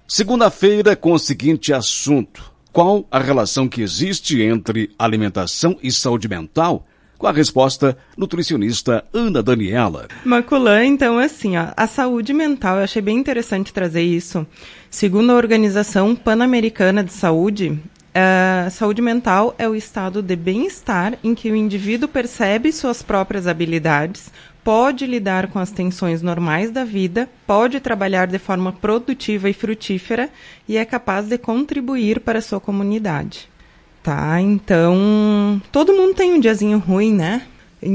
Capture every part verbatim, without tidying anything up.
Segunda-feira com o seguinte assunto: qual a relação que existe entre alimentação e saúde mental? Com a resposta, nutricionista Ana Daniela. Maculã, então, assim, ó, a saúde mental, eu achei bem interessante trazer isso. Segundo a Organização Pan-Americana de Saúde, a saúde mental é o estado de bem-estar em que o indivíduo percebe suas próprias habilidades, pode lidar com as tensões normais da vida, pode trabalhar de forma produtiva e frutífera e é capaz de contribuir para a sua comunidade. Tá, então, todo mundo tem um diazinho ruim, né?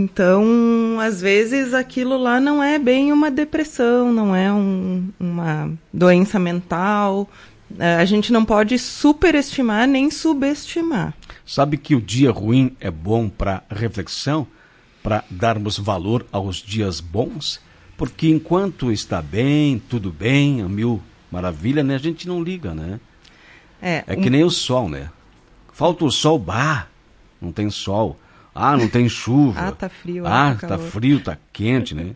Então, às vezes, aquilo lá não é bem uma depressão, não é um, uma doença mental. A gente não pode superestimar nem subestimar. Sabe que o dia ruim é bom para reflexão, para darmos valor aos dias bons? Porque enquanto está bem, tudo bem, a mil maravilha, né? A gente não liga, né? É, é um... que nem o sol, né? Falta o sol, bah, não tem sol. Ah, não tem chuva. Ah, tá frio. Ah, tá, tá frio, tá quente, né?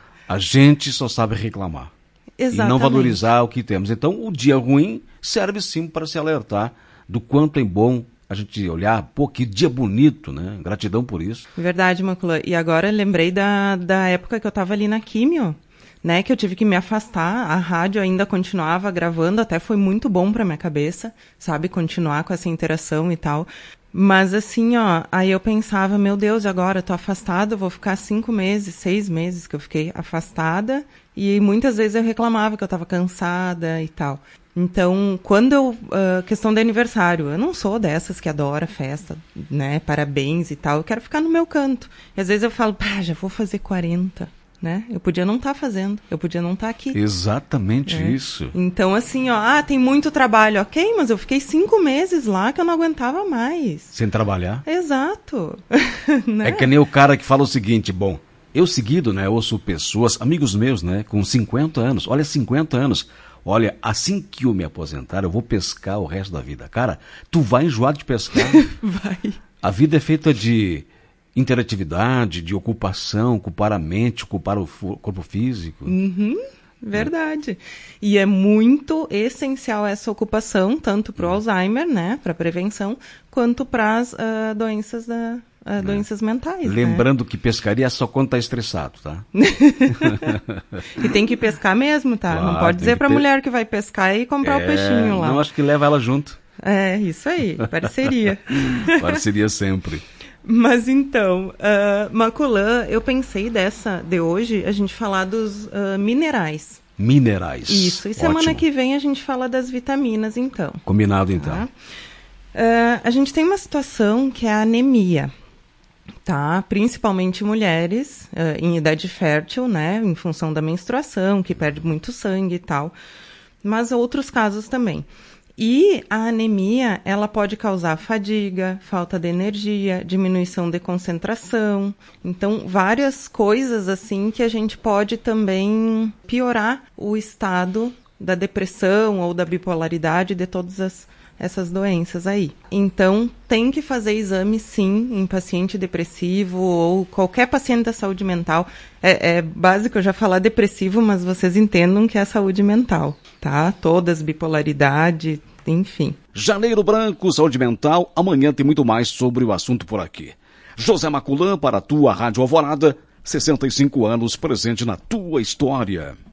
A gente só sabe reclamar. Exatamente. E não valorizar o que temos. Então, o dia ruim serve sim para se alertar do quanto é bom a gente olhar, pô, que dia bonito, né? Gratidão por isso. Verdade, Maculã. E agora lembrei da, da época que eu tava ali na químio, né? Que eu tive que me afastar. A rádio ainda continuava gravando, até foi muito bom pra minha cabeça, sabe? Continuar com essa interação e tal. Mas assim, ó, aí eu pensava, meu Deus, agora eu tô afastada, eu vou ficar cinco meses, seis meses que eu fiquei afastada. E muitas vezes eu reclamava que eu tava cansada e tal. Então, quando eu... Uh, questão de aniversário, eu não sou dessas que adora festa, né? Parabéns e tal. Eu quero ficar no meu canto. E às vezes eu falo, pá, já vou fazer quarenta, né? Eu podia não estar tá fazendo. Eu podia não estar tá aqui. Exatamente é. isso. Então, assim, ó, ah, tem muito trabalho. Ok, mas eu fiquei cinco meses lá que eu não aguentava mais. Sem trabalhar? Exato. Né? É que nem o cara que fala o seguinte, bom... Eu seguido, né, ouço pessoas, amigos meus, né, com cinquenta anos, olha, cinquenta anos, olha, assim que eu me aposentar, eu vou pescar o resto da vida. Cara, tu vai enjoar de pescar. Vai. A vida é feita de interatividade, de ocupação, ocupar a mente, ocupar o corpo físico. Uhum. Verdade. É. E é muito essencial essa ocupação, tanto para o Alzheimer, né, para prevenção, quanto para as uh, doenças da... Uh, doenças mentais. Lembrando, né? que pescaria é só quando tá estressado, tá? E tem que pescar mesmo, tá? Claro, não pode dizer pra ter... mulher que vai pescar e comprar é... o peixinho lá. Não, acho que leva ela junto. É, isso aí, parceria. Parceria sempre. Mas então, uh, Maculã, eu pensei dessa, de hoje, a gente falar dos uh, minerais. Minerais. Isso, e semana Ótimo. Que vem a gente fala das vitaminas, então. Combinado, então. Tá? Uh, a gente tem uma situação que é a anemia. Tá, principalmente mulheres uh, em idade fértil, né, em função da menstruação, que perde muito sangue e tal, mas outros casos também. E a anemia, ela pode causar fadiga, falta de energia, diminuição de concentração, então várias coisas assim que a gente pode também piorar o estado da depressão ou da bipolaridade, de todas as essas doenças aí. Então, tem que fazer exame, sim, em paciente depressivo ou qualquer paciente da saúde mental. É, é básico eu já falar depressivo, mas vocês entendam que é saúde mental, tá? Todas, bipolaridade, enfim. Janeiro Branco, saúde mental. Amanhã tem muito mais sobre o assunto por aqui. José Maculã para a tua Rádio Alvorada, sessenta e cinco anos presente na tua história.